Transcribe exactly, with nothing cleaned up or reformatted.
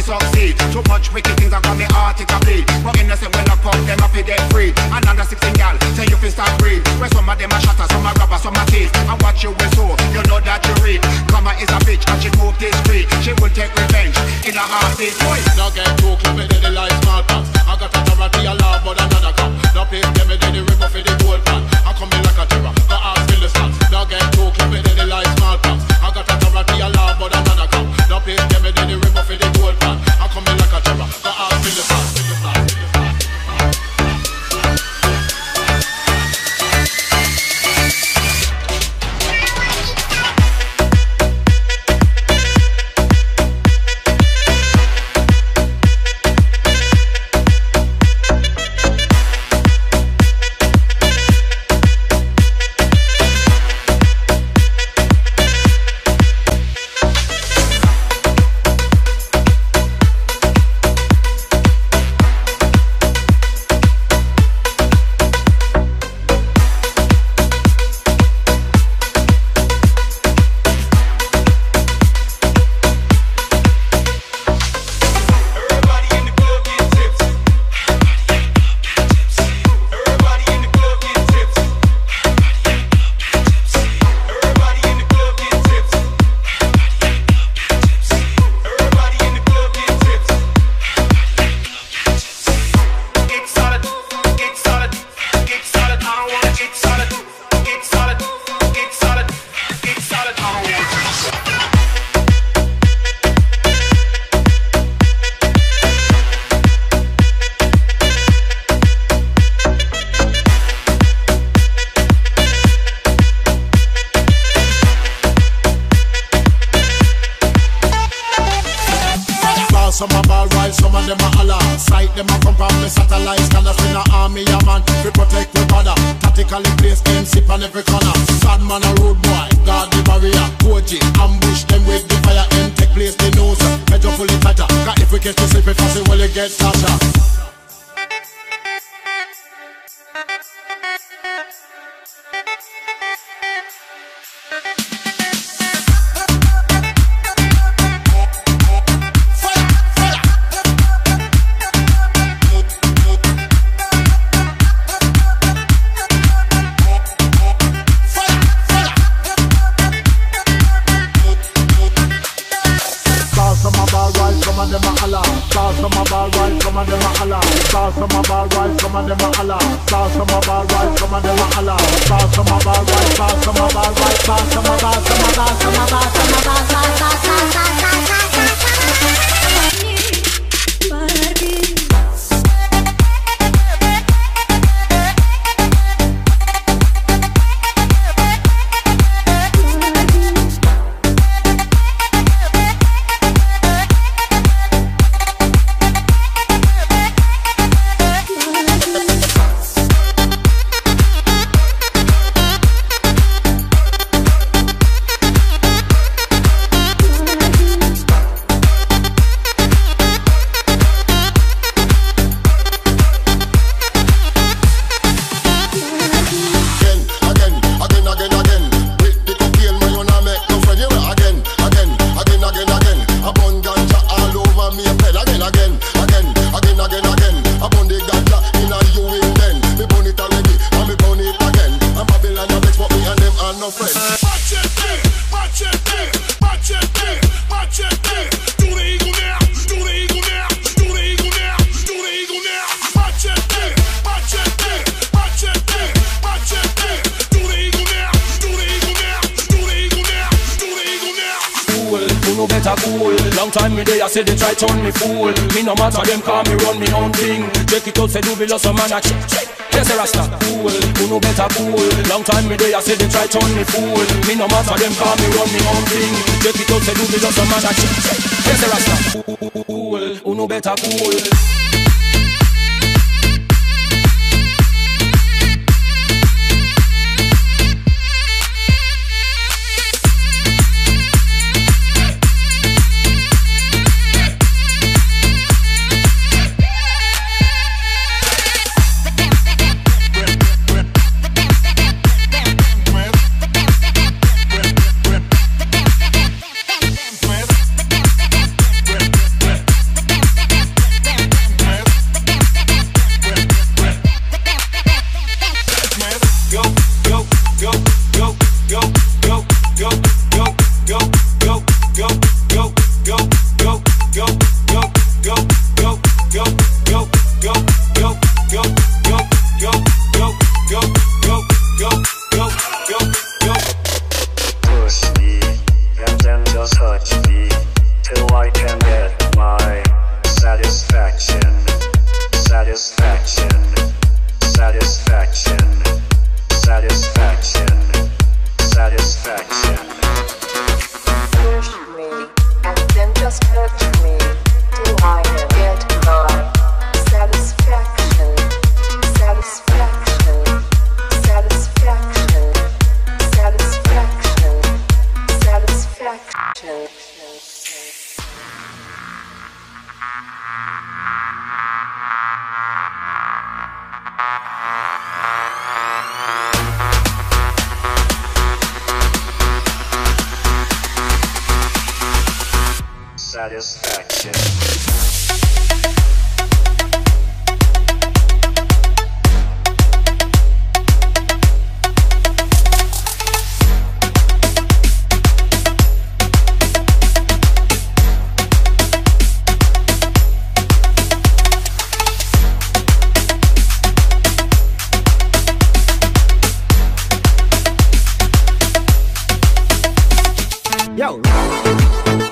succeed. Too much wicked things I got me heart it a bleed. But innocent when I pop them up, they free. Another sixteen gal, say you can start breathe. Where some of them are shatter, some are rubber, some are teeth. And what you will so, you know that you read. Karma is a bitch and she move this street. She will take revenge in a heartbeat. Boy, now get too close, me dead like small pox. I got a authority, a law, but another cop. Now place them, me dead the river for the gold pan. I come in like a terror, go ask me the stats. Now get too close, me dead like small pox. I got a authority, a law, but another cop. Now place them, me dead the river for the gold pan. I come in like a terror, go ask me the stats. Some a ball right, some of them a holler. Sight them a come from me satellites. Can I spin a army a man to protect the border. Tactically place them sip on every corner. Sad man a road boy, guard the barrier. Koji, ambush them with the fire. And take place the nose, measure pull it tighter. Cause if we catch the slip it fast, well it gets faster. Long time me there, I say they try turn me fool. Me no matter them, call me run me own thing. Check it out, say do below some man a check, check. Yes, a rasta, cool, who know better cool. Long time me there, I say they try turn me fool. Me no matter them, call me run me own thing. Check it out, say do below some man a check, check. Yes, a rasta, cool, who know better cool. Satisfaction. Satisfaction. Yo.